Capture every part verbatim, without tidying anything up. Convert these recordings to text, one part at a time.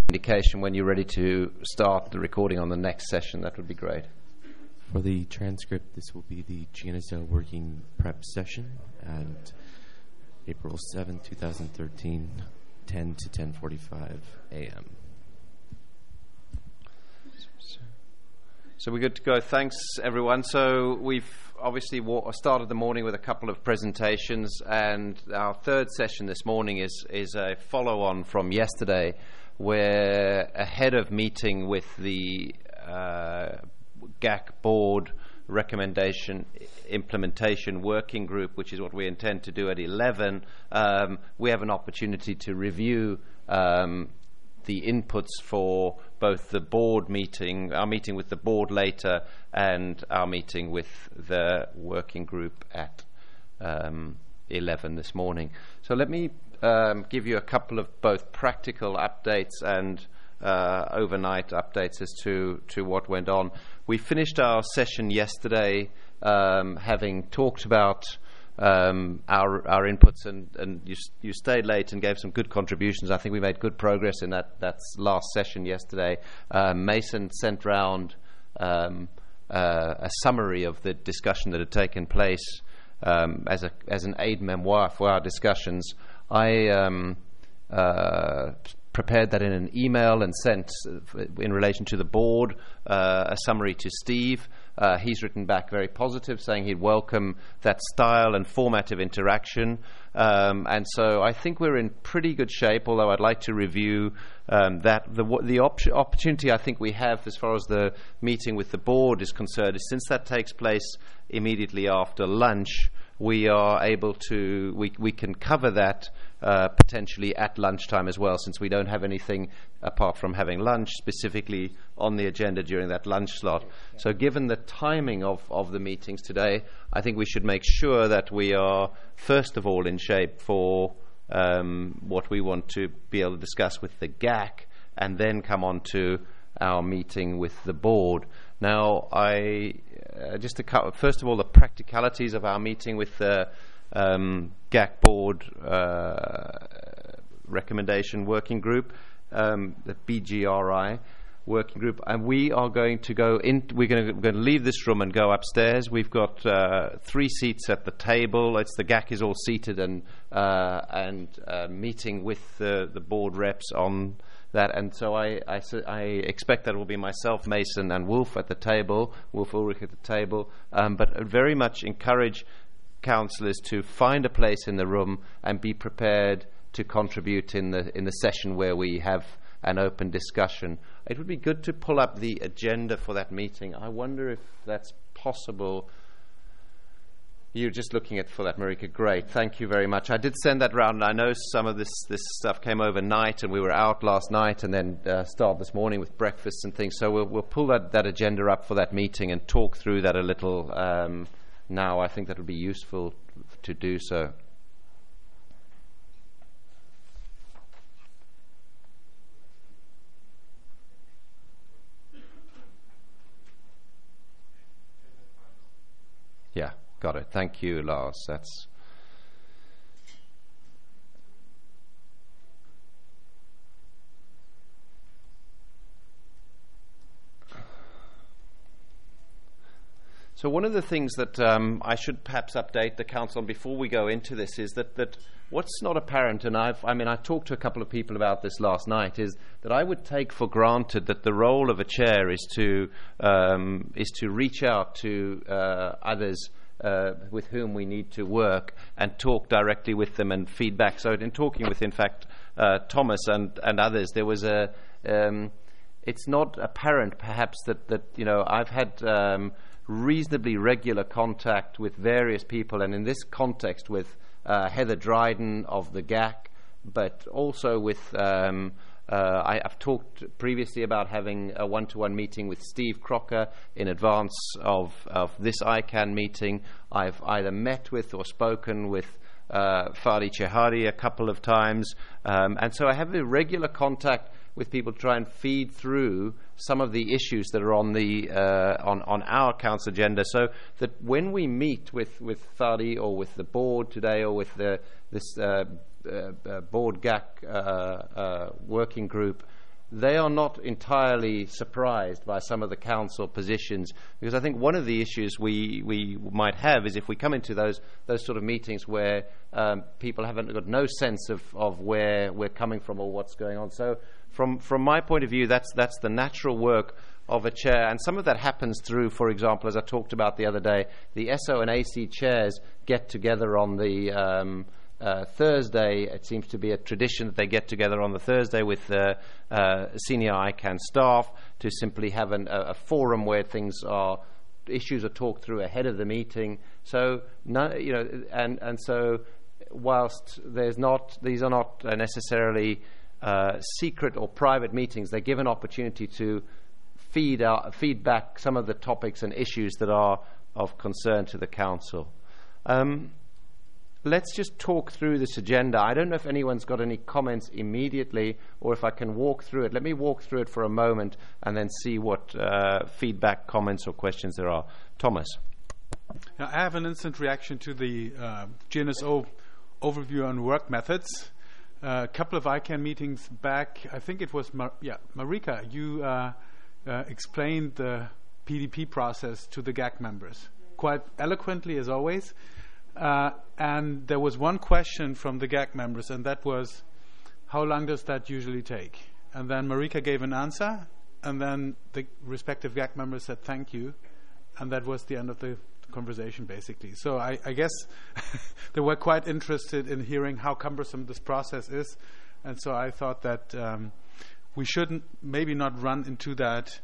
indication when you're ready to start the recording on the next session, that would be great. For the transcript, this will be the G N S O working prep session at April seventh, twenty thirteen, ten to ten forty-five a.m. So we're good to go. Thanks, everyone. So we've obviously wa- started the morning with a couple of presentations, and our third session this morning is, is a follow-on from yesterday, where ahead of meeting with the uh, G A C board recommendation implementation working group, which is what we intend to do at eleven, um, we have an opportunity to review um, the inputs for both the board meeting, our meeting with the board later, and our meeting with the working group at um, eleven this morning. So let me um, give you a couple of both practical updates and uh, overnight updates as to, to what went on. We finished our session yesterday um, having talked about Um, our our inputs, and, and you you stayed late and gave some good contributions. I think we made good progress in that that last session yesterday. Um, Mason sent round um, uh, a summary of the discussion that had taken place um, as a as an aide memoir for our discussions. I um, uh, prepared that in an email and sent, uh, in relation to the board, uh, a summary to Steve. Uh, he's written back very positive, saying he'd welcome that style and format of interaction. Um, and so I think we're in pretty good shape, although I'd like to review um, that. The, the op- opportunity I think we have as far as the meeting with the board is concerned is, since that takes place immediately after lunch, we are able to, we, we can cover that uh, potentially at lunchtime as well, since we don't have anything apart from having lunch specifically on the agenda during that lunch slot. Yeah. So given the timing of, of the meetings today, I think we should make sure that we are first of all in shape for um, what we want to be able to discuss with the G A C, and then come on to our meeting with the board. Now, I uh, just to cover, first of all, the practicalities of our meeting with the um, G A C board uh, recommendation working group, um, the B G R I working group, and we are going to go in. We're going to, we're going to leave this room and go upstairs. We've got uh, three seats at the table. It's the G A C is all seated and uh, and uh, meeting with the, the board reps on that, and so I, I, I expect that it will be myself, Mason, and Wolf at the table, Wolf Ulrich at the table, um, but I very much encourage councillors to find a place in the room and be prepared to contribute in the in the session where we have an open discussion. It would be good to pull up the agenda for that meeting. I wonder if that's possible. You're just looking at for that, Marika. Great, thank you very much. I did send that round, and I know some of this this stuff came overnight, and we were out last night, and then uh, started this morning with breakfast and things. So we'll we'll pull that, that agenda up for that meeting and talk through that a little um, now. I think that would be useful to do so. Yeah. Got it. Thank you, Lars. That's so. One of the things that um, I should perhaps update the council on before we go into this is that that what's not apparent, and I've I mean I talked to a couple of people about this last night, is that I would take for granted that the role of a chair is to um, is to reach out to uh, others Uh, with whom we need to work and talk directly with them and feedback. So in talking with, in fact, uh, Thomas and, and others, there was a, um, it's not apparent perhaps that, that you know, I've had um, reasonably regular contact with various people, and in this context with uh, Heather Dryden of the G A C, but also with um, Uh, I, I've talked previously about having a one-to-one meeting with Steve Crocker in advance of, of this I CANN meeting. I've either met with or spoken with uh, Fadi Chehari a couple of times. Um, and so I have a regular contact with people to try and feed through some of the issues that are on the uh, on, on our council agenda, so that when we meet with, with Fadi or with the board today or with the, this uh, uh, uh, board G A C uh, uh, working group, they are not entirely surprised by some of the council positions, because I think one of the issues we, we might have is if we come into those those sort of meetings where um, people haven't got no sense of, of where we're coming from or what's going on. So from from my point of view, that's that's the natural work of a chair, and some of that happens through, for example, as I talked about the other day, the S O and A C chairs get together on the um, Uh, Thursday. It seems to be a tradition that they get together on the Thursday with uh, uh, senior I CANN staff to simply have an, a, a forum where things are, issues are talked through ahead of the meeting. So, no, you know, and and so, whilst there's not, these are not uh, necessarily uh, secret or private meetings, they give an opportunity to feed out, feed back some of the topics and issues that are of concern to the council. Um, Let's just talk through this agenda. I don't know if anyone's got any comments immediately or if I can walk through it. Let me walk through it for a moment and then see what uh, feedback, comments or questions there are. Thomas. Now, I have an instant reaction to the uh, G N S O overview on work methods. Uh, a couple of I CANN meetings back, I think it was, Mar- yeah, Marika, you uh, uh, explained the P D P process to the G A C members, quite eloquently as always. Uh, and there was one question from the G A C members, and that was, how long does that usually take? And then Marika gave an answer, and then the respective G A C members said thank you, and that was the end of the conversation, basically. So I, I guess they were quite interested in hearing how cumbersome this process is, and so I thought that um, we shouldn't maybe not run into that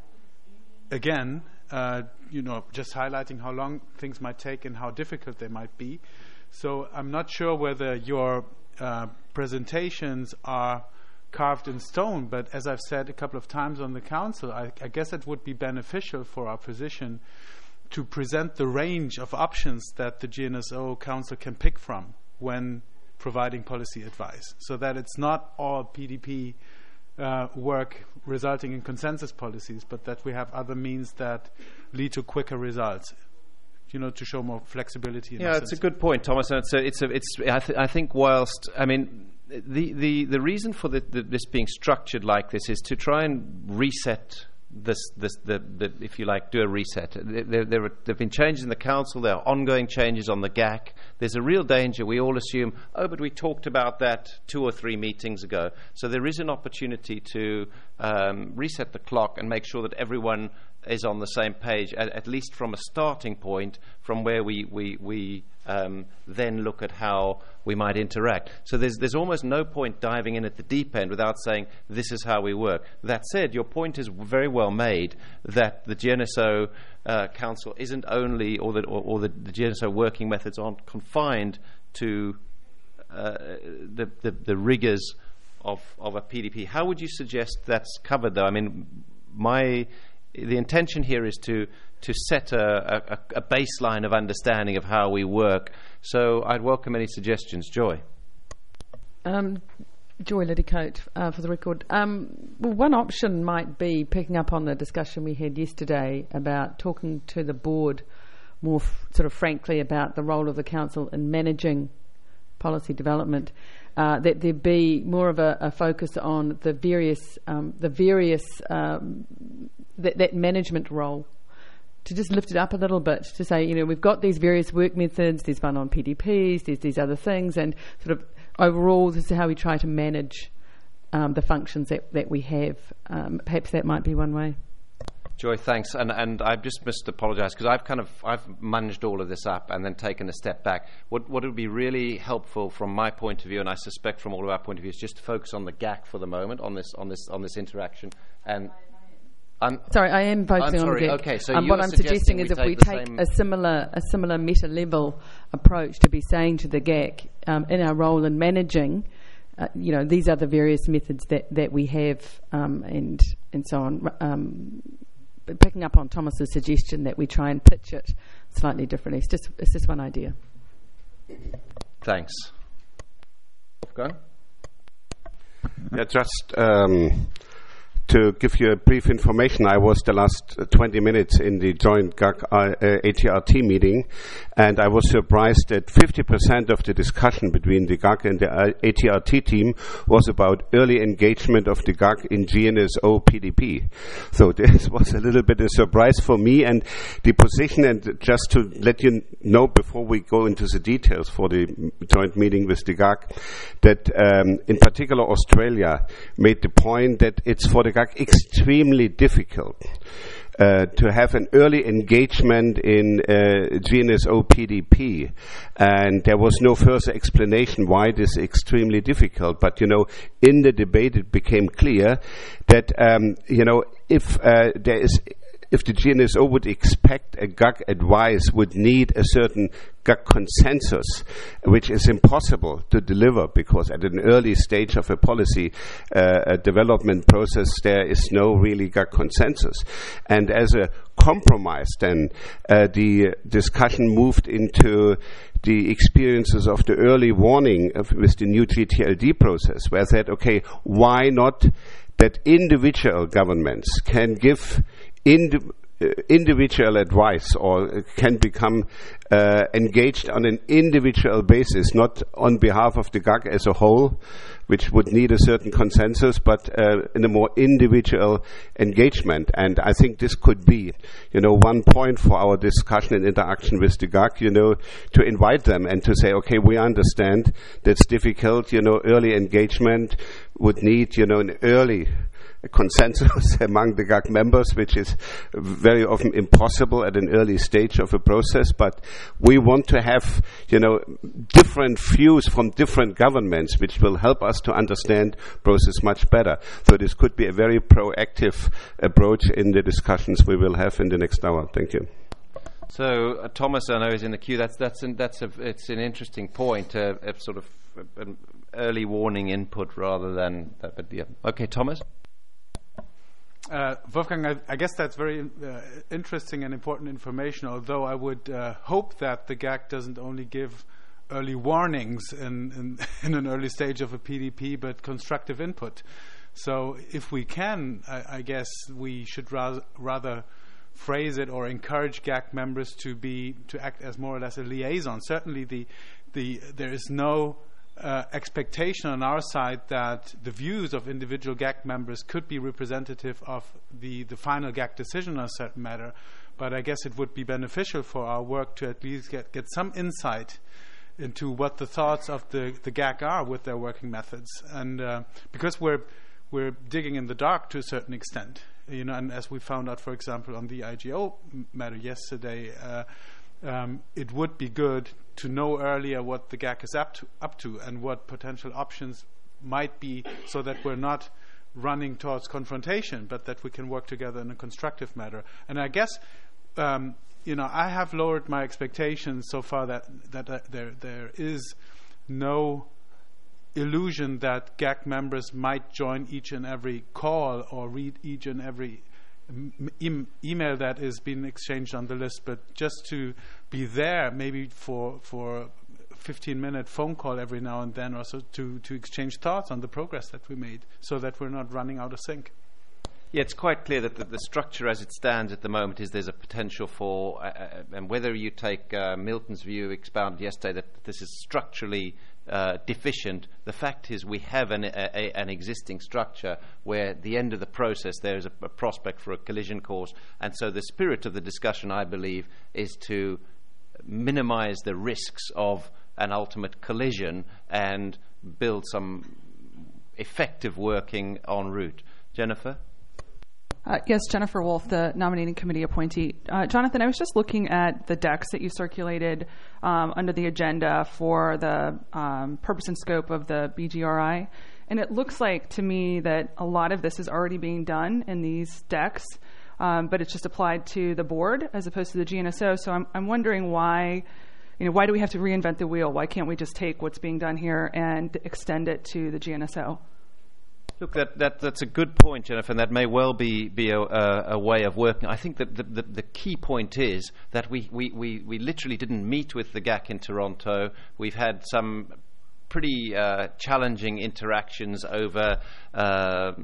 again, uh, you know, just highlighting how long things might take and how difficult they might be. So I'm not sure whether your uh, presentations are carved in stone, but as I've said a couple of times on the council, I, I guess it would be beneficial for our position to present the range of options that the G N S O Council can pick from when providing policy advice, so that it's not all P D P Uh, work resulting in consensus policies, but that we have other means that lead to quicker results, you know, to show more flexibility. In yeah, it's a good point, Thomas. And it's a, it's a, it's. I, th- I think whilst I mean the the the reason for the, the, this being structured like this is to try and reset this this the, the if you like do a reset. There there have there been changes in the council. There are ongoing changes on the G A C. There's a real danger. We all assume, oh, but we talked about that two or three meetings ago. So there is an opportunity to um, reset the clock and make sure that everyone is on the same page, at, at least from a starting point, from where we we we um, then look at how we might interact. So there's there's almost no point diving in at the deep end without saying this is how we work. That said, your point is very well made that the G N S O uh, Council isn't only, or, that, or, or the, the G N S O working methods aren't confined to uh, the, the the rigors of of a P D P. How would you suggest that's covered, though? I mean, my the intention here is to to set a, a, a baseline of understanding of how we work. So I'd welcome any suggestions. Joy. Um, Joy Liddycote, uh, for the record. Um, well, one option might be picking up on the discussion we had yesterday about talking to the board more f- sort of frankly about the role of the council in managing policy development. Uh, that there be more of a, a focus on the various um, the various um, that, that management role, to just lift it up a little bit, to say, you know, we've got these various work methods, there's one on P D Ps, there's these other things, and sort of overall this is how we try to manage um, the functions that, that we have. Um, perhaps that might be one way. Joy, thanks. And and I just must apologise because I've kind of I've managed all of this up and then taken a step back. What what would be really helpful from my point of view, and I suspect from all of our point of view, is just to focus on the G A C for the moment, on this on this on this interaction. And I'm sorry, I am focusing I'm sorry, on G A C. Okay, so um, you're what I'm suggesting suggesting is we if take we the take same a similar a similar meta level approach to be saying to the G A C um, in our role in managing. Uh, you know, these are the various methods that, that we have, um, and and so on. Um, but picking up on Thomas's suggestion that we try and pitch it slightly differently. It's just it's just one idea. Thanks. Go. Yeah, just um, to give you a brief information, I was the last twenty minutes in the joint G A C uh, A T R T meeting, and I was surprised that fifty percent of the discussion between the G A C and the A T R T team was about early engagement of the G A C in G N S O P D P. So this was a little bit a surprise for me, and the position, and just to let you know before we go into the details for the joint meeting with the G A C, that um, in particular Australia made the point that it's for the G A C extremely difficult Uh, to have an early engagement in uh, G N S O P D P, and there was no further explanation why this is extremely difficult. But you know, in the debate, it became clear that um, you know if uh, there is. If the G N S O would expect a G A C advice, would need a certain G A C consensus, which is impossible to deliver because at an early stage of a policy uh, a development process, there is no really G A C consensus. And as a compromise, then uh, the discussion moved into the experiences of the early warning of, with the new G T L D process, where I said, okay, why not that individual governments can give Indi- uh, individual advice, or can become uh, engaged on an individual basis, not on behalf of the G A C as a whole, which would need a certain consensus, but uh, in a more individual engagement. And I think this could be, you know, one point for our discussion and interaction with the G A C, you know, to invite them and to say, okay, we understand that's difficult, you know, early engagement would need, you know, an early consensus among the G A C members, which is very often impossible at an early stage of a process. But we want to have, you know, different views from different governments, which will help us to understand process much better. So this could be a very proactive approach in the discussions we will have in the next hour. Thank you. So uh, Thomas, I know, is in the queue. That's that's an, that's a it's an interesting point, uh, a sort of uh, an early warning input rather than that. But yeah, okay, Thomas. Uh, Wolfgang, I, I guess that's very uh, interesting and important information, although I would uh, hope that the G A C doesn't only give early warnings in, in, in an early stage of a P D P, but constructive input. So if we can, I, I guess we should ra- rather phrase it or encourage G A C members to be to act as more or less a liaison. Certainly the, the, there is no Uh, expectation on our side that the views of individual G A C members could be representative of the, the final G A C decision on a certain matter, but I guess it would be beneficial for our work to at least get, get some insight into what the thoughts of the, the G A C are with their working methods. And uh, because we're we're digging in the dark to a certain extent, you know, and as we found out, for example, on the I G O matter yesterday, uh, Um, it would be good to know earlier what the G A C is up to, up to and what potential options might be, so that we're not running towards confrontation, but that we can work together in a constructive manner. And I guess, um, you know, I have lowered my expectations so far that that uh, there there is no illusion that G A C members might join each and every call or read each and every E- email that is being exchanged on the list, but just to be there, maybe for for fifteen minute phone call every now and then, also to to exchange thoughts on the progress that we made, so that we're not running out of sync. Yeah, it's quite clear that the, the structure as it stands at the moment is there's a potential for, uh, uh, and whether you take uh, Milton's view expounded yesterday that this is structurally uh, deficient, the fact is we have an, a, a, an existing structure where at the end of the process there is a, a prospect for a collision course. And so the spirit of the discussion, I believe, is to minimize the risks of an ultimate collision and build some effective working en route. Jennifer? Uh, yes, Jennifer Wolf, the nominating committee appointee. Uh, Jonathan, I was just looking at the decks that you circulated um, under the agenda for the um, purpose and scope of the B G R I, and it looks like to me that a lot of this is already being done in these decks, um, but it's just applied to the board as opposed to the G N S O. So I'm, I'm wondering why, you know, why do we have to reinvent the wheel? Why can't we just take what's being done here and extend it to the G N S O? Look, that, that that's a good point, Jennifer, and that may well be, be a, a, a way of working. I think that the, the, the key point is that we, we, we, we literally didn't meet with the G A C in Toronto. We've had some pretty uh, challenging interactions over uh,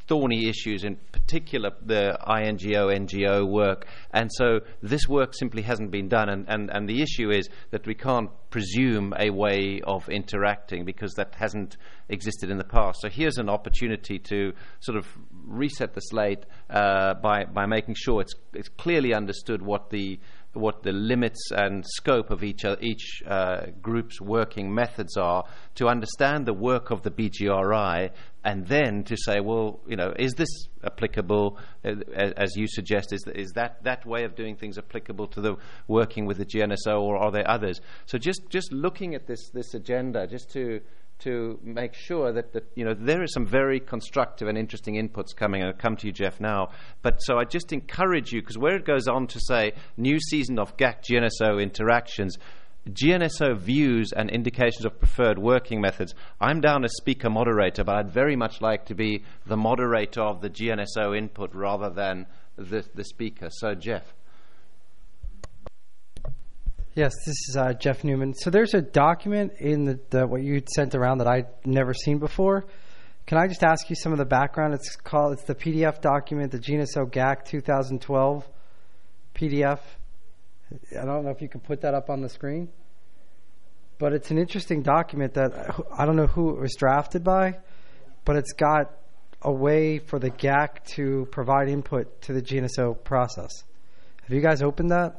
thorny issues, in particular the I N G O, N G O work. And so this work simply hasn't been done. And, and, and the issue is that we can't presume a way of interacting because that hasn't existed in the past. So here's an opportunity to sort of reset the slate uh, by, by making sure it's, it's clearly understood what the what the limits and scope of each uh, each uh, group's working methods are, to understand the work of the B G R I, and then to say, well, you know, is this applicable, uh, as you suggest, is, is that, that way of doing things applicable to the working with the G N S O, or are there others? So just, just looking at this, this agenda, just to to make sure that, that you know there are some very constructive and interesting inputs coming. I'll come to you, Jeff, now. But so I just encourage you, because where it goes on to say new season of G A C G N S O interactions, G N S O views and indications of preferred working methods. I'm down as speaker moderator, but I'd very much like to be the moderator of the G N S O input rather than the, the speaker. So, Jeff. Yes, this is uh, Jeff Newman. So there's a document in the, the what you sent around that I'd never seen before. Can I just ask you some of the background? It's called it's the P D F document, the G N S O G A C twenty twelve P D F. I don't know if you can put that up on the screen, but it's an interesting document that I don't know who it was drafted by, but it's got a way for the G A C to provide input to the G N S O process. Have you guys opened that?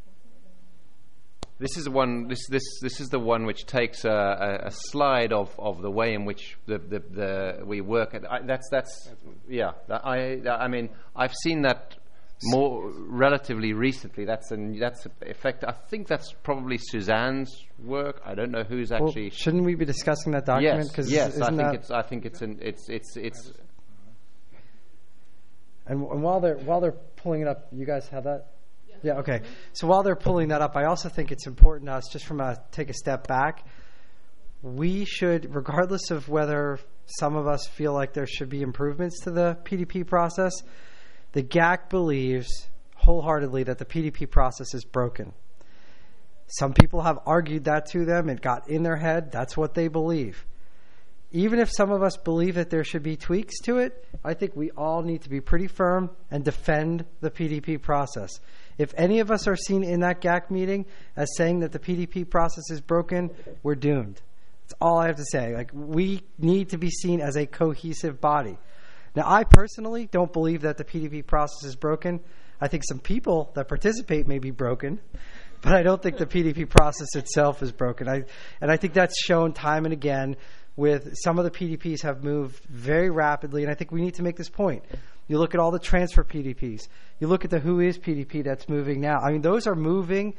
This is the one. This this this is the one which takes a, a, a slide of, of the way in which the the, the we work. At, I, that's that's yeah. That, I I mean I've seen that more relatively recently. That's an that's effect. I think that's probably Suzanne's work. I don't know who's actually. Well, shouldn't we be discussing that document? Yes, yes. I think that it's. I think it's an. It's it's it's. And, and while they're while they're pulling it up, you guys have that. Yeah, okay. So while they're pulling that up, I also think it's important to us, just from a take a step back, we should, regardless of whether some of us feel like there should be improvements to the P D P process, the G A C believes wholeheartedly that the P D P process is broken. Some people have argued that to them. It got in their head. That's what they believe. Even if some of us believe that there should be tweaks to it, I think we all need to be pretty firm and defend the P D P process. If any of us are seen in that G A C meeting as saying that the P D P process is broken, we're doomed. That's all I have to say. Like, we need to be seen as a cohesive body. Now, I personally don't believe that the P D P process is broken. I think some people that participate may be broken, but I don't think the P D P process itself is broken. I, and I think that's shown time and again with some of the P D Ps have moved very rapidly, and I think we need to make this point. You look at all the transfer P D Ps. You look at the Who Is P D P that's moving now. I mean, those are moving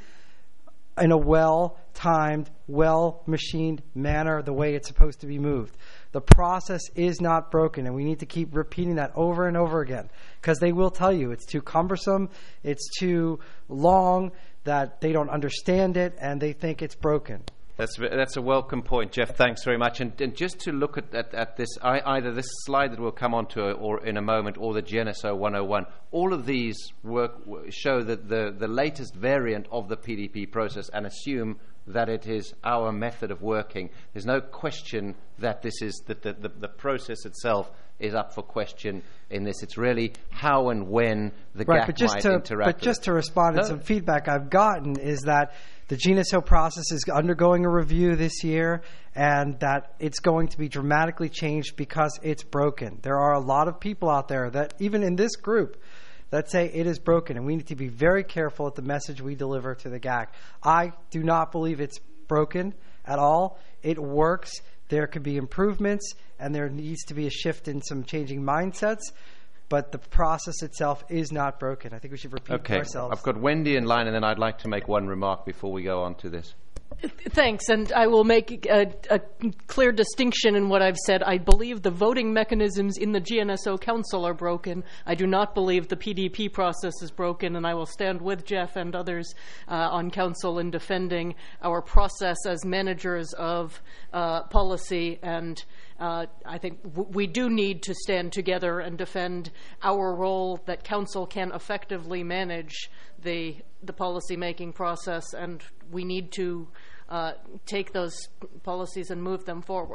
in a well-timed, well-machined manner the way it's supposed to be moved. The process is not broken, and we need to keep repeating that over and over again, because they will tell you it's too cumbersome, it's too long, that they don't understand it, and they think it's broken. That's that's a welcome point, Jeff. Thanks very much. And, and just to look at, at, at this, I, either this slide that we'll come on to or in a moment, or the G N S O one oh one, all of these work show that the, the latest variant of the P D P process and assume that it is our method of working. There's no question that this is that the, the, the process itself is up for question in this. It's really how and when the right, G A C but just might to, interact. But just to respond no. to some feedback I've gotten is that the G N S O process is undergoing a review this year, and that it's going to be dramatically changed because it's broken. There are a lot of people out there that, even in this group, that say it is broken, and we need to be very careful at the message we deliver to the G A C. I do not believe it's broken at all. It works. There could be improvements, and there needs to be a shift in some changing mindsets. But the process itself is not broken. I think we should repeat okay. ourselves. I've got Wendy in line, and then I'd like to make one remark before we go on to this. Thanks, and I will make a, a clear distinction in what I've said. I believe the voting mechanisms in the G N S O Council are broken. I do not believe the P D P process is broken, and I will stand with Jeff and others uh, on Council in defending our process as managers of uh, policy. And uh, I think w- we do need to stand together and defend our role that Council can effectively manage the the policy-making process, and we need to uh, take those policies and move them forward.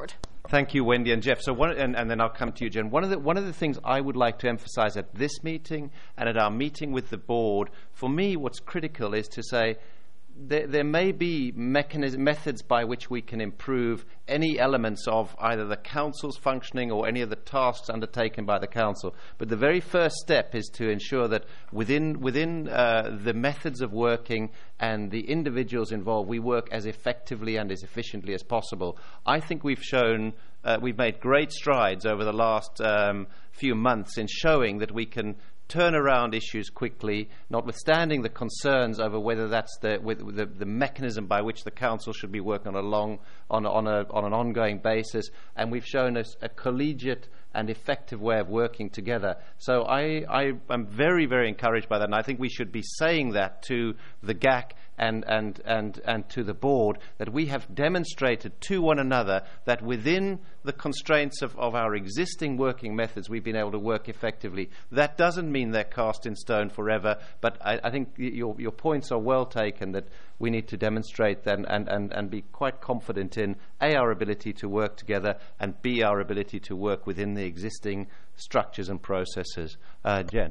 Thank you, Wendy and Jeff. So, one, and, and then I'll come to you, Jen. One of the one of the things I would like to emphasize at this meeting and at our meeting with the board, for me, what's critical is to say there, there may be mechanism, methods by which we can improve any elements of either the council's functioning or any of the tasks undertaken by the council. But the very first step is to ensure that within within uh, the methods of working and the individuals involved, we work as effectively and as efficiently as possible. I think we've shown, uh, we've made great strides over the last um, few months in showing that we can turn around issues quickly, notwithstanding the concerns over whether that's the, with, with the, the mechanism by which the council should be working on a long, on, on, a, on an ongoing basis. And we've shown us a collegiate and effective way of working together. So I, I am very, very encouraged by that, and I think we should be saying that to the G A C and, and, and, and to the board, that we have demonstrated to one another that within the constraints of, of our existing working methods, we've been able to work effectively. That doesn't mean they're cast in stone forever, but I, I think your, your points are well taken, that we need to demonstrate that and, and, and be quite confident in, A, our ability to work together, and B, our ability to work within the existing structures and processes. Uh, Jen.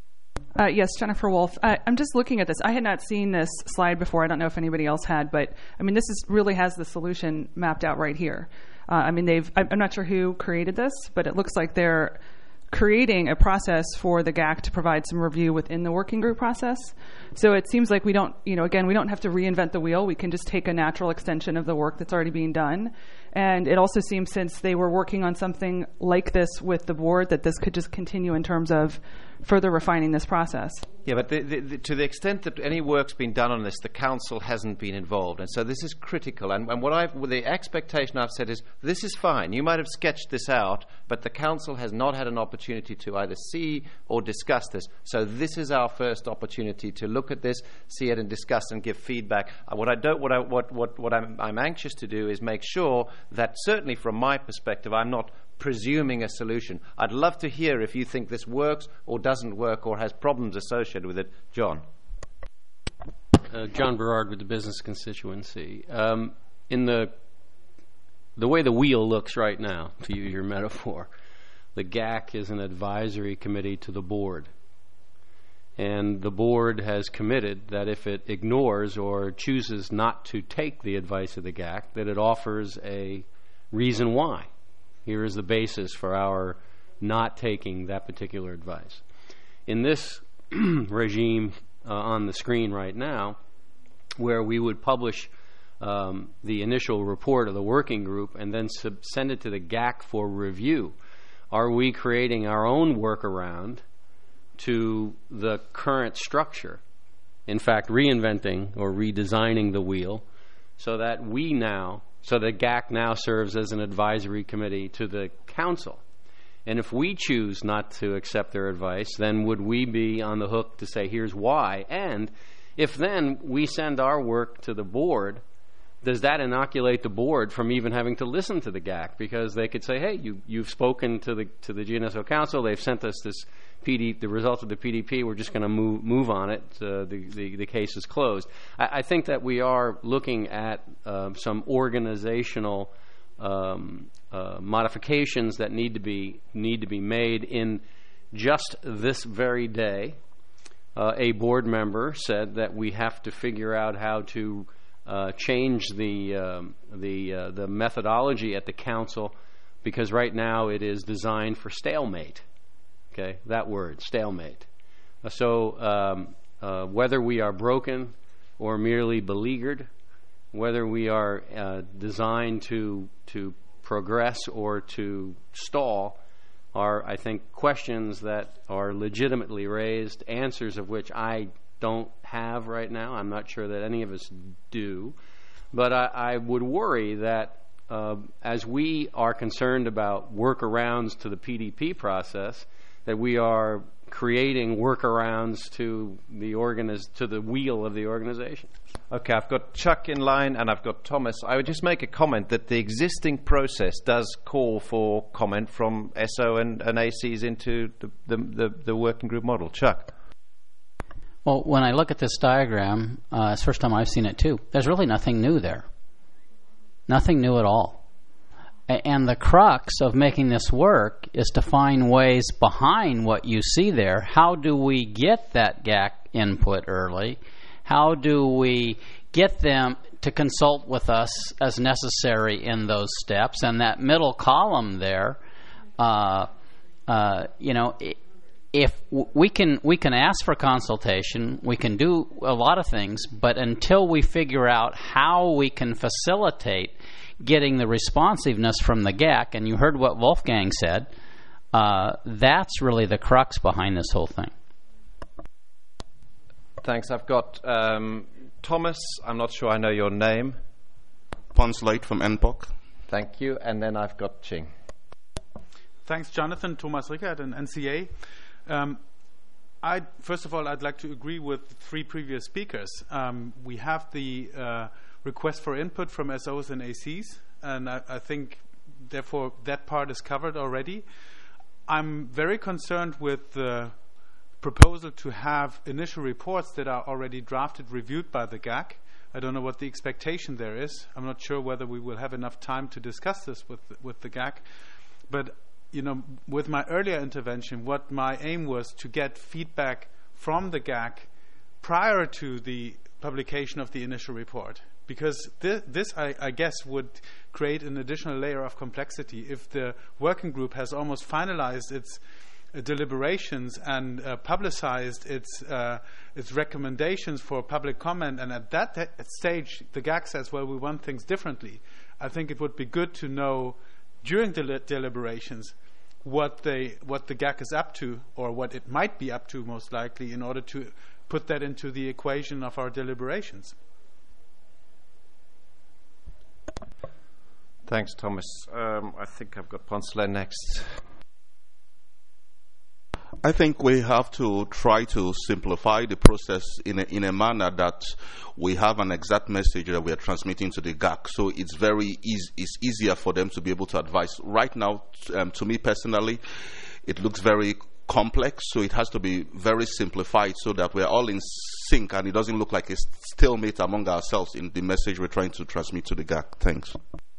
Uh, yes, Jennifer Wolf. Uh, I'm just looking at this. I had not seen this slide before. I don't know if anybody else had, but I mean, this is really has the solution mapped out right here. Uh, I mean, they've. I'm not sure who created this, but it looks like they're creating a process for the G A C to provide some review within the working group process. So it seems like we don't, you know, again, we don't have to reinvent the wheel. We can just take a natural extension of the work that's already being done. And it also seems, since they were working on something like this with the board, that this could just continue in terms of further refining this process. Yeah, but the, the, the, to the extent that any work's been done on this, the council hasn't been involved, and so this is critical. And, and what I've, well, the expectation I've said is, this is fine. You might have sketched this out, but the council has not had an opportunity to either see or discuss this. So this is our first opportunity to look at this, see it, and discuss and give feedback. Uh, what I don't, what I, what, what, what I'm, I'm anxious to do is make sure that, certainly from my perspective, I'm not presuming a solution. I'd love to hear if you think this works or doesn't work or has problems associated with it. John. Uh, John Berard with the Business Constituency. Um, in the the way the wheel looks right now, to use your metaphor, the G A C is an advisory committee to the board. And the board has committed that if it ignores or chooses not to take the advice of the G A C, that it offers a reason why. Here is the basis for our not taking that particular advice. In this regime uh, on the screen right now, where we would publish um, the initial report of the working group and then sub- send it to the G A C for review, are we creating our own workaround to the current structure? In fact, reinventing or redesigning the wheel so that we now So the G A C now serves as an advisory committee to the council. And if we choose not to accept their advice, then would we be on the hook to say, here's why? And if then we send our work to the board, does that inoculate the board from even having to listen to the G A C? Because they could say, hey, you, you've spoken to the to the G N S O Council. They've sent us this P D, the results of the P D P. We're just going to move move on it. Uh, the, the the case is closed. I, I think that we are looking at uh, some organizational um, uh, modifications that need to be need to be made. In just this very day, uh, a board member said that we have to figure out how to uh, change the um, the uh, the methodology at the council, because right now it is designed for stalemate. Okay, that word, stalemate. Uh, so um, uh, whether we are broken or merely beleaguered, whether we are uh, designed to to progress or to stall, are, I think, questions that are legitimately raised, answers of which I don't have right now. I'm not sure that any of us do. But I, I would worry that uh, as we are concerned about workarounds to the P D P process, that we are creating workarounds to the organiz- to the wheel of the organization. Okay, I've got Chuck in line and I've got Thomas. I would just make a comment that the existing process does call for comment from S O and, and A Cs into the, the, the, the working group model. Chuck. Well, when I look at this diagram, uh, it's the first time I've seen it too. There's really nothing new there. Nothing new at all. A- And the crux of making this work is to find ways behind what you see there. How do we get that G A C input early? How do we get them to consult with us as necessary in those steps? And that middle column there, uh, uh, you know, if we can we can ask for consultation, we can do a lot of things, but until we figure out how we can facilitate getting the responsiveness from the G A C, and you heard what Wolfgang said, uh, that's really the crux behind this whole thing. Thanks. I've got um, Thomas. I'm not sure I know your name. Pons Leit from N P O C. Thank you. And then I've got Ching. Thanks, Jonathan. Thomas Rickert and N C A. Um, I first of all, I'd like to agree with the three previous speakers. Um, we have the uh, request for input from S Os and A Cs, and I, I think, therefore, that part is covered already. I'm very concerned with the proposal to have initial reports that are already drafted, reviewed by the G A C. I don't know what the expectation there is. I'm not sure whether we will have enough time to discuss this with with the G A C. But you know, with my earlier intervention, what my aim was to get feedback from the G A C prior to the publication of the initial report. Because th- this, I, I guess, would create an additional layer of complexity. If the working group has almost finalized its uh, deliberations and uh, publicized its uh, its recommendations for public comment, and at that t- stage the G A C says, well, we want things differently, I think it would be good to know during the del- deliberations what they what the G A C is up to, or what it might be up to, most likely, in order to put that into the equation of our deliberations. Thanks, Thomas. Um, I think I've got Ponsla next. I think we have to try to simplify the process in a, in a manner that we have an exact message that we are transmitting to the G A C, so it's very easy, it's easier for them to be able to advise. Right now, um, to me personally, it looks very complex, so it has to be very simplified so that we're all in sync and it doesn't look like a stalemate among ourselves in the message we're trying to transmit to the G A C. Thanks.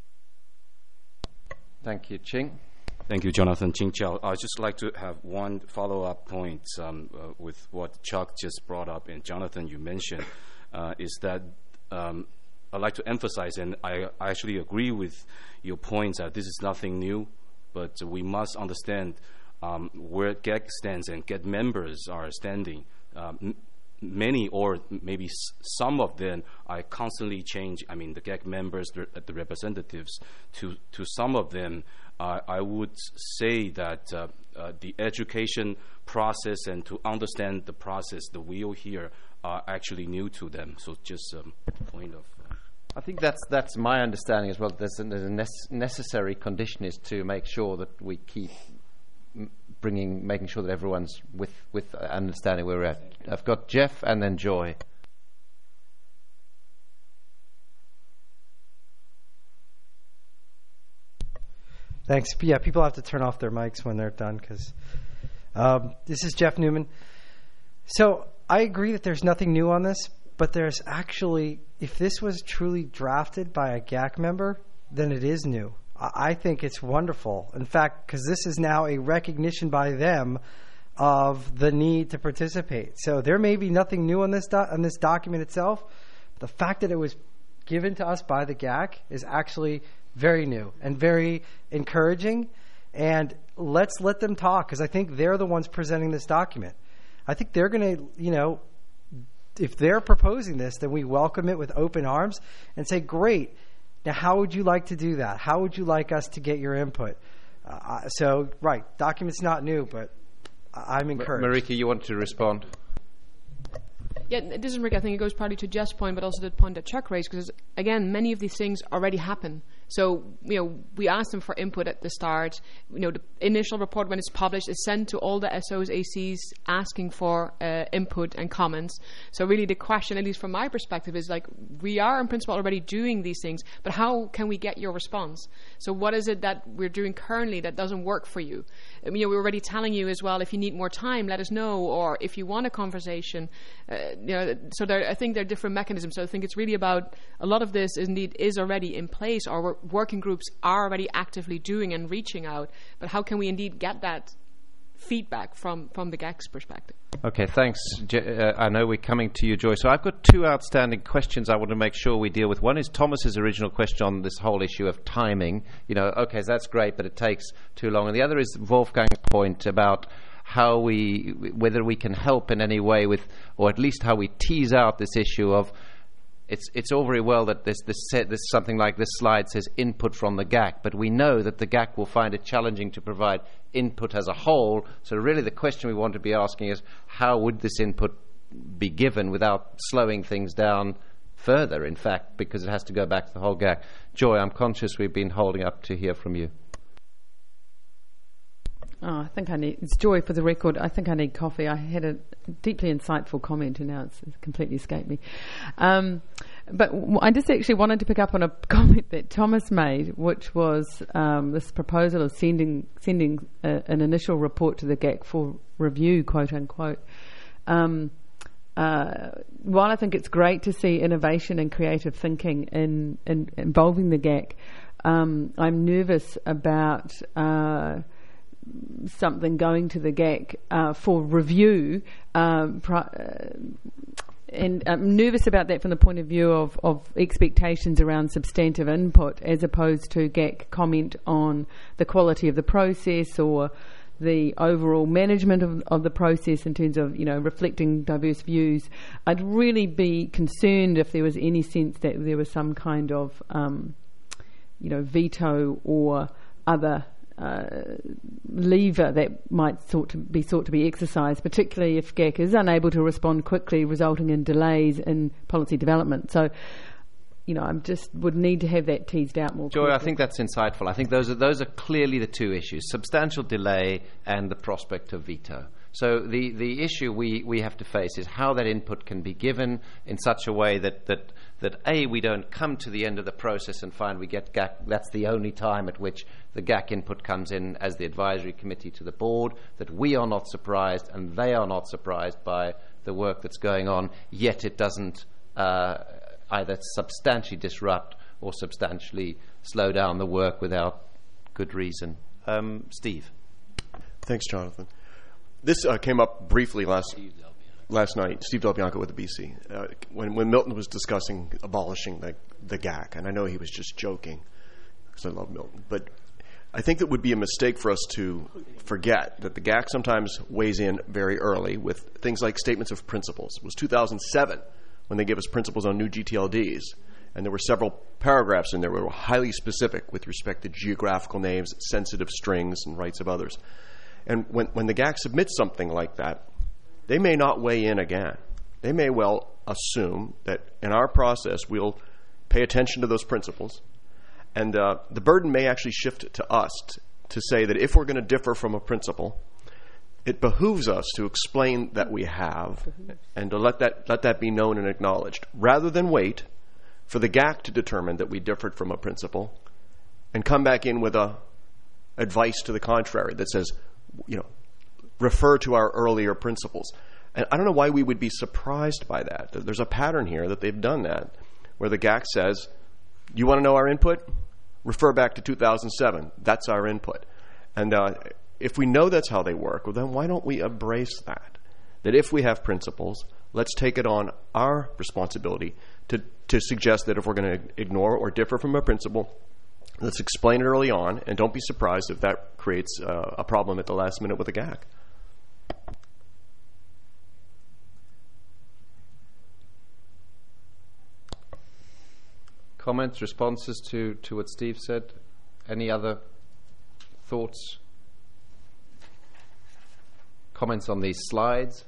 Thank you, Ching. Thank you, Jonathan. Ching Chao. I'd just like to have one follow-up point um, uh, with what Chuck just brought up, and Jonathan, you mentioned, uh, is that um, I'd like to emphasize, and I, I actually agree with your points that this is nothing new, but we must understand um, where G A C stands and G A C members are standing. Um, m- many, or maybe s- some of them, are constantly change. I mean, the G A C members, the, the representatives, to, to some of them, Uh, I would say that uh, uh, the education process and to understand the process, the wheel here, are actually new to them. So just a um, point of... Uh, I think that's that's my understanding as well. There's a, there's a nece- necessary condition is to make sure that we keep m- bringing, making sure that everyone's with, with understanding where we're at. I've got Jeff and then Joy. Thanks. Yeah, people have to turn off their mics when they're done because um, this is Jeff Newman. So I agree that there's nothing new on this, but there's actually, if this was truly drafted by a G A C member, then it is new. I, I think it's wonderful. In fact, because this is now a recognition by them of the need to participate. So there may be nothing new on this do- on this document itself. The fact that it was given to us by the G A C is actually very new and very encouraging, and let's let them talk because I think they're the ones presenting this document. I think they're going to, you know, if they're proposing this, then we welcome it with open arms and say, great, now how would you like to do that? How would you like us to get your input? Uh, so, right, document's not new, but I'm encouraged. Marika, you want to respond? Yeah, this is Rick. I think it goes partly to Jeff's point, but also the point that Chuck raised, because, again, many of these things already happen. So, you know, we asked them for input at the start. You know, the initial report, when it's published, is sent to all the S Os, A Cs, asking for uh, input and comments. So really the question, at least from my perspective, is like, we are in principle already doing these things, but how can we get your response? So what is it that we're doing currently that doesn't work for you? I mean, you know, we're already telling you as well, if you need more time, let us know, or if you want a conversation. Uh, you know, so there, I think there are different mechanisms. So I think it's really about, a lot of this is indeed is already in place, or we're working groups are already actively doing and reaching out, but how can we indeed get that feedback from, from the G A C's perspective? Okay, thanks. Je- uh, I know we're coming to you, Joy. So I've got two outstanding questions I want to make sure we deal with. One is Thomas's original question on this whole issue of timing. You know, okay, so that's great, but it takes too long. And the other is Wolfgang's point about how we, whether we can help in any way with, or at least how we tease out this issue of, It's it's all very well that this this, set, this something like this slide says input from the G A C, but we know that the G A C will find it challenging to provide input as a whole. So really the question we want to be asking is, how would this input be given without slowing things down further, in fact, because it has to go back to the whole G A C. Joy, I'm conscious we've been holding up to hear from you. Oh, I think I need, it's Joy for the record, I think I need coffee. I had a deeply insightful comment and now it's, it's completely escaped me. Um, but w- I just actually wanted to pick up on a comment that Thomas made, which was um, this proposal of sending sending a, an initial report to the G A C for review, quote unquote. Um, uh, while I think it's great to see innovation and creative thinking in, in involving the G A C, um, I'm nervous about Uh, something going to the G A C uh, for review, um, pri- uh, and I'm nervous about that from the point of view of, of expectations around substantive input as opposed to G A C comment on the quality of the process or the overall management of, of the process in terms of, you know, reflecting diverse views. I'd really be concerned if there was any sense that there was some kind of, um, you know, veto or other Uh, lever that might sought to be sought to be exercised, particularly if G A C is unable to respond quickly, resulting in delays in policy development. So, you know, I just would need to have that teased out more. Joy, quickly. I think that's insightful. I think those are those are clearly the two issues: substantial delay and the prospect of veto. So the, the issue we, we have to face is how that input can be given in such a way that, that, that A, we don't come to the end of the process and find we get G A C. That's the only time at which the G A C input comes in as the advisory committee to the board, that we are not surprised and they are not surprised by the work that's going on, yet it doesn't uh, either substantially disrupt or substantially slow down the work without good reason. Um, Steve. Thanks, Jonathan. This uh, came up briefly last last night. Steve Del Bianco with the B C. Uh, when when Milton was discussing abolishing the the G A C, and I know he was just joking because I love Milton, but I think it would be a mistake for us to forget that the G A C sometimes weighs in very early with things like statements of principles. It was two thousand seven when they gave us principles on new G T L Ds, and there were several paragraphs in there that were highly specific with respect to geographical names, sensitive strings, and rights of others. And when, when the G A C submits something like that, they may not weigh in again. They may well assume that in our process we'll pay attention to those principles, and uh, the burden may actually shift to us t- to say that if we're going to differ from a principle, it behooves us to explain that we have and to let that let that be known and acknowledged, rather than wait for the G A C to determine that we differed from a principle and come back in with a advice to the contrary that says, you know, refer to our earlier principles. And I don't know why we would be surprised by that. There's a pattern here that they've done that, where the G A C says, you want to know our input? Refer back to two thousand seven. That's our input. And uh, if we know that's how they work, well, then why don't we embrace that? That if we have principles, let's take it on our responsibility to, to suggest that if we're going to ignore or differ from a principle, let's explain it early on, and don't be surprised if that creates uh, a problem at the last minute with the G A C. Comments, responses to, to what Steve said? Any other thoughts? Comments on these slides?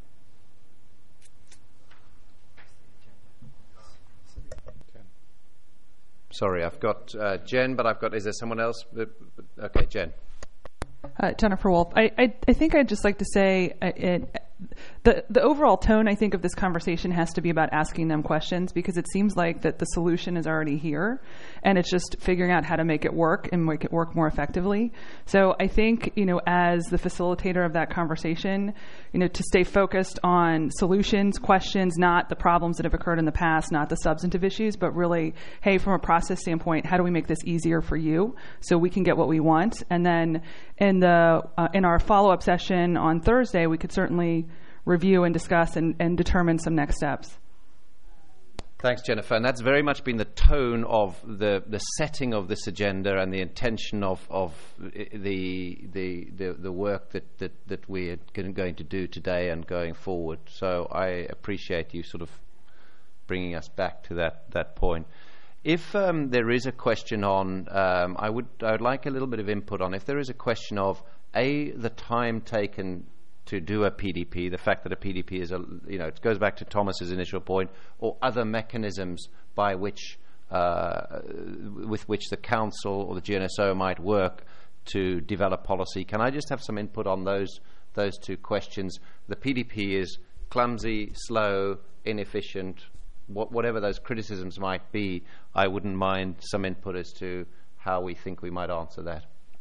Sorry, I've got uh, Jen, but I've got, is there someone else? Okay, Jen. Uh, Jennifer Wolf. I, I, I think I'd just like to say, uh, it, the the overall tone, I think, of this conversation has to be about asking them questions, because it seems like that the solution is already here, and it's just figuring out how to make it work and make it work more effectively. So I think, you know, as the facilitator of that conversation, you know, to stay focused on solutions, questions, not the problems that have occurred in the past, not the substantive issues, but really, hey, from a process standpoint, how do we make this easier for you so we can get what we want? And then in the uh, in our follow-up session on Thursday, we could certainly review and discuss and, and determine some next steps. Thanks, Jennifer. And that's very much been the tone of the, the setting of this agenda and the intention of, of the, the, the, the work that, that, that we're going to do today and going forward. So I appreciate you sort of bringing us back to that, that point. If um, there is a question on, um, I would I would like a little bit of input on if there is a question of, A, the time taken to do a P D P, the fact that a P D P is, a, you know, it goes back to Thomas's initial point, or other mechanisms by which, uh, with which the Council or the G N S O might work to develop policy. Can I just have some input on those those two questions? The P D P is clumsy, slow, inefficient, wh- whatever those criticisms might be. I wouldn't mind some input as to how we think we might answer that.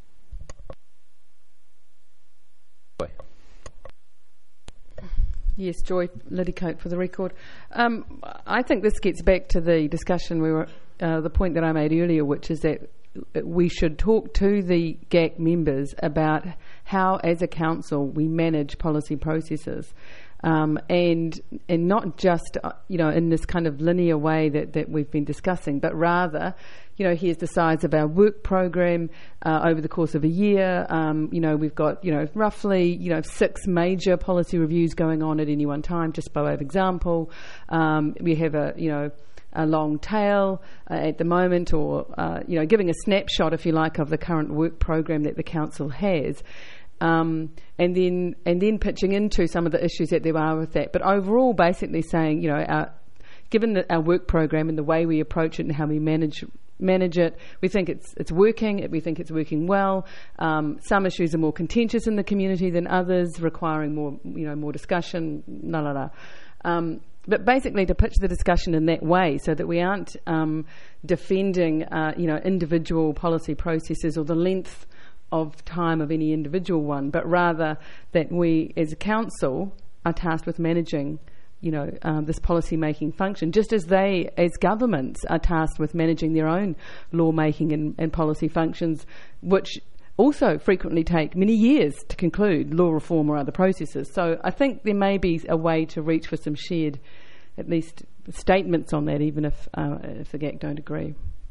Yes, Joy Liddycote for the record. Um, I think this gets back to the discussion we were, uh, the point that I made earlier, which is that we should talk to the G A C members about how, as a council, we manage policy processes, um, and and not just uh, you know in this kind of linear way that, that we've been discussing, but rather, you know, here's the size of our work program uh, over the course of a year. Um, you know, we've got, you know, roughly, you know, six major policy reviews going on at any one time, just by way of example. Um, we have a, you know, a long tail uh, at the moment, or, uh, you know, giving a snapshot, if you like, of the current work program that the council has. Um, and then and then pitching into some of the issues that there are with that. But overall, basically saying, you know, our, given the, our work program and the way we approach it and how we manage manage it, we think it's it's working. We think it's working well. Um, some issues are more contentious in the community than others, requiring more, you know, more discussion. La la la. Um, but basically, to pitch the discussion in that way, so that we aren't um, defending, uh, you know, individual policy processes or the length of time of any individual one, but rather that we, as a council, are tasked with managing, you know, um, this policy-making function, just as they, as governments, are tasked with managing their own law-making and, and policy functions, which also frequently take many years to conclude, law reform or other processes. So I think there may be a way to reach for some shared, at least, statements on that, even if, uh, if the G A C don't agree.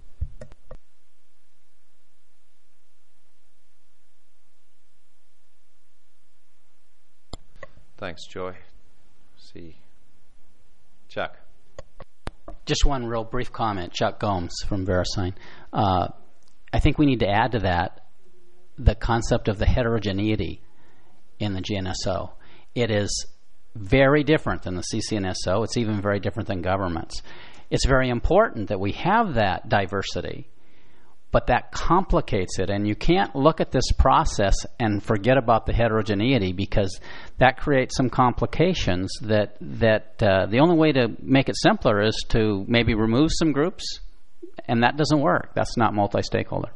Thanks, Joy. See. Chuck. Just one real brief comment. Chuck Gomes from VeriSign. Uh, I think we need to add to that the concept of the heterogeneity in the G N S O. It is very different than the C C N S O. It's even very different than governments. It's very important that we have that diversity, but that complicates it, and you can't look at this process and forget about the heterogeneity, because that creates some complications that that uh, the only way to make it simpler is to maybe remove some groups, and that doesn't work. That's not multi-stakeholder.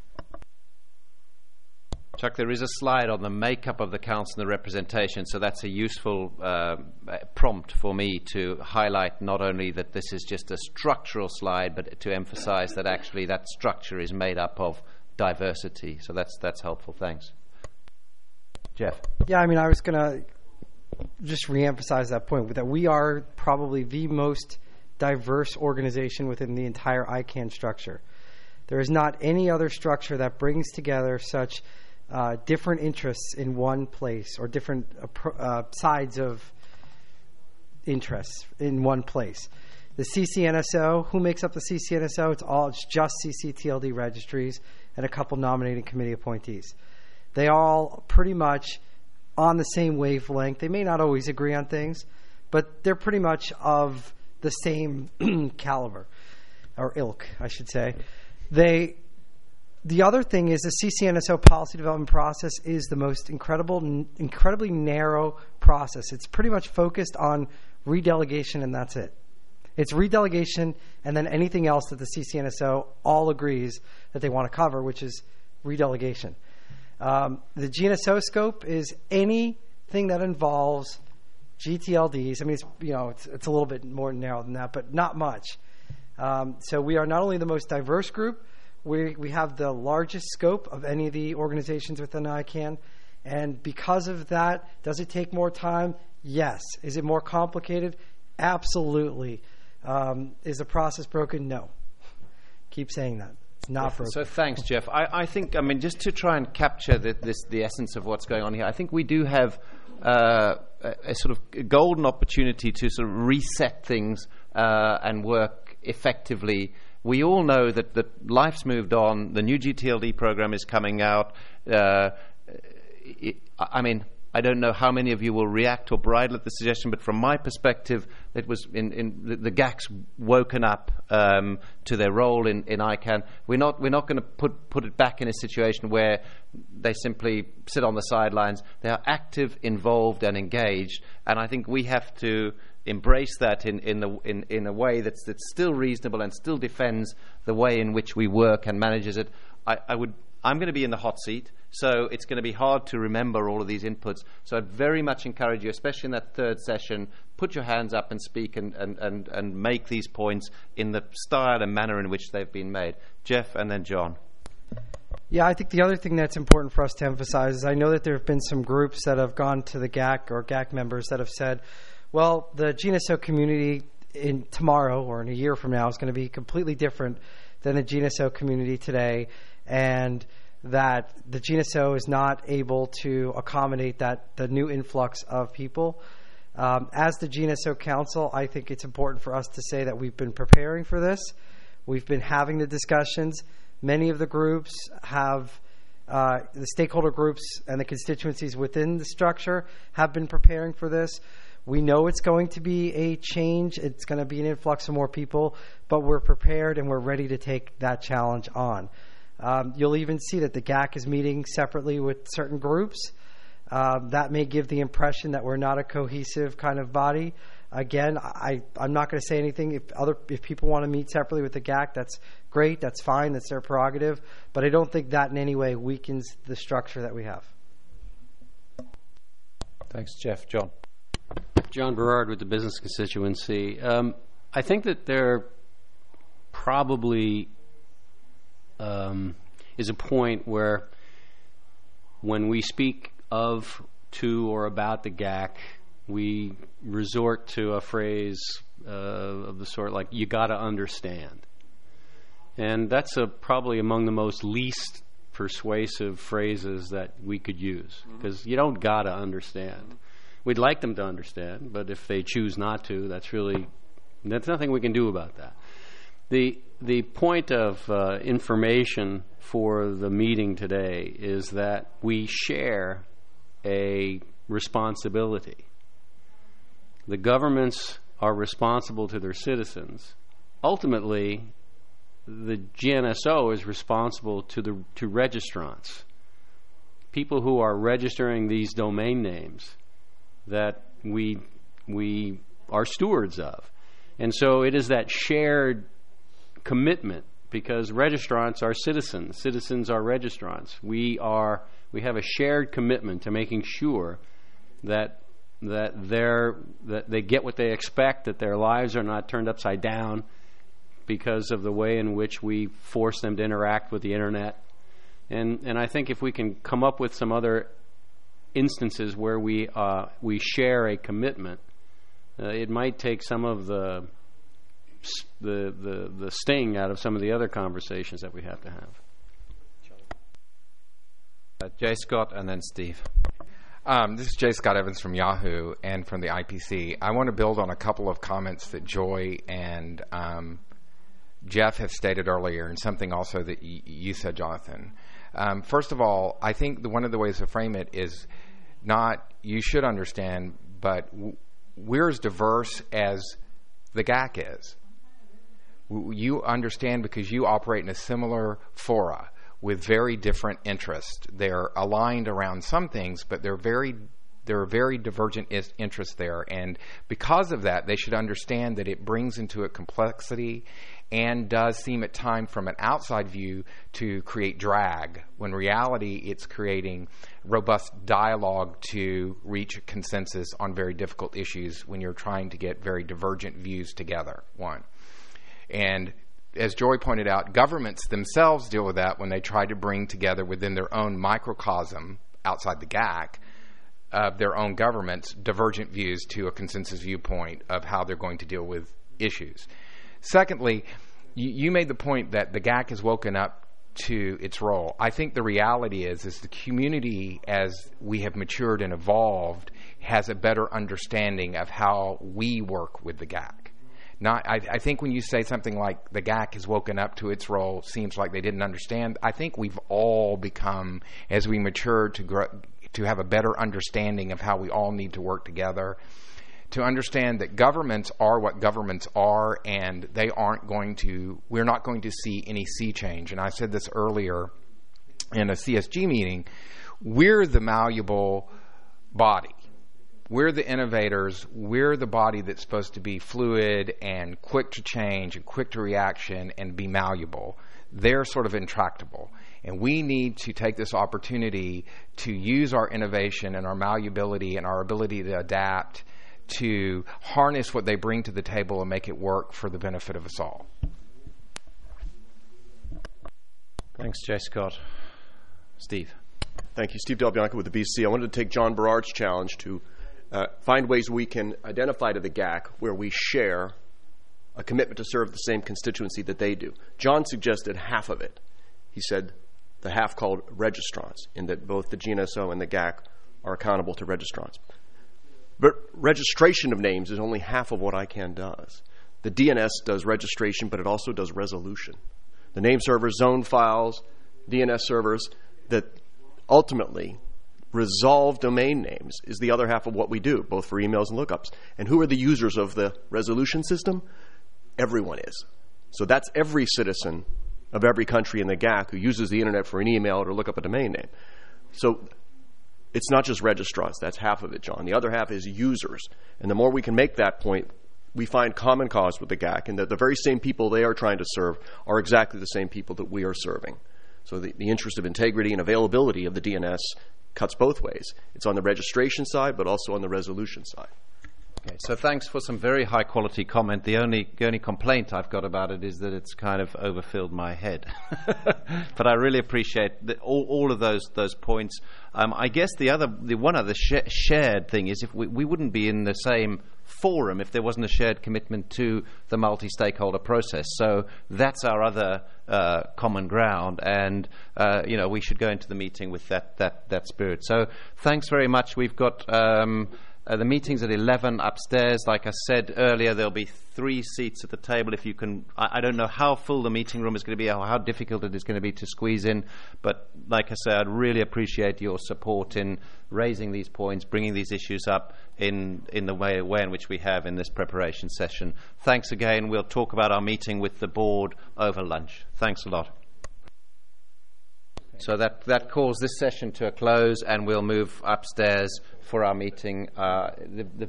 Chuck, there is a slide on the makeup of the council and the representation, so that's a useful uh, prompt for me to highlight not only that this is just a structural slide, but to emphasize that actually that structure is made up of diversity. So that's that's helpful. Thanks. Jeff. Yeah, I mean, I was going to just reemphasize that point, that we are probably the most diverse organization within the entire I CANN structure. There is not any other structure that brings together such Uh, different interests in one place, or different uh, pro- uh, sides of interests in one place. The C C N S O, who makes up the C C N S O? It's all it's just C C T L D registries and a couple nominating committee appointees. They all pretty much on the same wavelength. They may not always agree on things, but they're pretty much of the same caliber, or ilk, I should say. They the other thing is the C C N S O policy development process is the most incredible, n- incredibly narrow process. It's pretty much focused on redelegation, and that's it. It's redelegation and then anything else that the C C N S O all agrees that they want to cover, which is redelegation. Um, the G N S O scope is anything that involves G T L Ds. I mean, it's, you know, it's, it's a little bit more narrow than that, but not much. Um, so we are not only the most diverse group, we we have the largest scope of any of the organizations within I CANN. And because of that, does it take more time? Yes. Is it more complicated? Absolutely. Um, is the process broken? No. Keep saying that. It's not yeah, broken. So thanks, Jeff. I, I think, I mean, just to try and capture the, this, the essence of what's going on here, I think we do have uh, a, a sort of golden opportunity to sort of reset things uh, and work effectively. We all know that, that life's moved on. The new G T L D program is coming out. Uh, it, I mean, I don't know how many of you will react or bridle at the suggestion, but from my perspective, it was in, in the, the G A C's woken up um, to their role in, in I CANN. We're not we're not going to put put it back in a situation where they simply sit on the sidelines. They are active, involved, and engaged, and I think we have to embrace that in in, the, in in a way that's that's still reasonable and still defends the way in which we work and manages it. I, I would. I'm going to be in the hot seat, so it's going to be hard to remember all of these inputs. So I'd very much encourage you, especially in that third session, put your hands up and speak and, and, and, and make these points in the style and manner in which they've been made. Jeff and then John. Yeah, I think the other thing that's important for us to emphasize is I know that there have been some groups that have gone to the G A C or G A C members that have said, well, the G N S O community in tomorrow or in a year from now is going to be completely different than the G N S O community today, and that the G N S O is not able to accommodate that the new influx of people. Um, as the G N S O Council, I think it's important for us to say that we've been preparing for this. We've been having the discussions. Many of the groups have, uh, the stakeholder groups and the constituencies within the structure have been preparing for this. We know it's going to be a change. It's going to be an influx of more people, but we're prepared and we're ready to take that challenge on. Um, you'll even see that the G A C is meeting separately with certain groups. Um, that may give the impression that we're not a cohesive kind of body. Again, I, I'm not going to say anything. If other if people want to meet separately with the G A C, that's great. That's fine. That's their prerogative. But I don't think that in any way weakens the structure that we have. Thanks, Jeff. John. John Berard with the Business Constituency. Um, I think that there probably um, is a point where when we speak of, to, or about the G A C, we resort to a phrase uh, of the sort like, you got to understand. And that's a, probably among the most least persuasive phrases that we could use, because mm-hmm. you don't got to understand. We'd like them to understand, but if they choose not to, that's really, that's nothing we can do about that. The the point of uh, information for the meeting today is that we share a responsibility. The governments are responsible to their citizens. Ultimately, the G N S O is responsible to the to registrants, people who are registering these domain names that we we are stewards of. And so it is that shared commitment, because registrants are citizens, citizens are registrants. We are we have a shared commitment to making sure that that they're that they get what they expect, that their lives are not turned upside down because of the way in which we force them to interact with the internet. And and I think if we can come up with some other instances where we uh, we share a commitment, uh, it might take some of the, the the the sting out of some of the other conversations that we have to have. Uh, Jay Scott and then Steve. Um, this is Jay Scott Evans from Yahoo and from the I P C. I want to build on a couple of comments that Joy and um, Jeff have stated earlier, and something also that y- you said, Jonathan. Um, first of all, I think the, one of the ways to frame it is not you should understand, but w- we're as diverse as the G A C is. W- you understand because you operate in a similar fora. with very different interests. They're aligned around some things, but they're very there are very divergent is- interests there. And because of that, they should understand that it brings into it complexity and does seem at times from an outside view to create drag, when in reality it's creating robust dialogue to reach a consensus on very difficult issues when you're trying to get very divergent views together, one. And as Joy pointed out, governments themselves deal with that when they try to bring together within their own microcosm outside the G A C of their own governments divergent views to a consensus viewpoint of how they're going to deal with issues. Secondly, you, you made the point that the G A C has woken up to its role. I think the reality is, is the community, as we have matured and evolved, has a better understanding of how we work with the G A C. Not, I, I think when you say something like the G A C has woken up to its role, seems like they didn't understand. I think we've all become, as we mature, to grow, to have a better understanding of how we all need to work together, to understand that governments are what governments are, and they aren't going to, we're not going to see any sea change. And I said this earlier in a C S G meeting, we're the malleable body. We're the innovators. We're the body that's supposed to be fluid and quick to change and quick to reaction and be malleable. They're sort of intractable. And we need to take this opportunity to use our innovation and our malleability and our ability to adapt to harness what they bring to the table and make it work for the benefit of us all. Thanks, J. Scott. Steve. Thank you. Steve Del Bianco with the B C. I wanted to take John Berard's challenge to uh, find ways we can identify to the G A C where we share a commitment to serve the same constituency that they do. John suggested half of it. He said the half called registrants, in that both the G N S O and the G A C are accountable to registrants. But registration of names is only half of what I CAN does. The D N S does registration, but it also does resolution. The name servers, zone files, D N S servers that ultimately resolve domain names is the other half of what we do, both for emails and lookups. And who are the users of the resolution system? Everyone is. So that's every citizen of every country in the G A C who uses the internet for an email or to look up a domain name. So it's not just registrants. That's half of it, John. The other half is users. And the more we can make that point, we find common cause with the G A C, and that the very same people they are trying to serve are exactly the same people that we are serving. So the, the interest of integrity and availability of the D N S cuts both ways. It's on the registration side, but also on the resolution side. Okay, so thanks for some very high quality comment. The only the only complaint I've got about it is that it's kind of overfilled my head. But I really appreciate the, all, all of those those points. Um, I guess the other the one other sh- shared thing is if we, we wouldn't be in the same forum if there wasn't a shared commitment to the multi-stakeholder process. So that's our other uh, common ground, and uh, you know we should go into the meeting with that that that spirit. So thanks very much. We've got. Um, Uh, the meeting's at eleven upstairs. Like I said earlier, there'll be three seats at the table. If you can, I, I don't know how full the meeting room is going to be, or how difficult it is going to be to squeeze in. But like I said, I'd really appreciate your support in raising these points, bringing these issues up in in the way, way in which we have in this preparation session. Thanks again. We'll talk about our meeting with the board over lunch. Thanks a lot. So that, that calls this session to a close, and we'll move upstairs for our meeting. Uh, the, the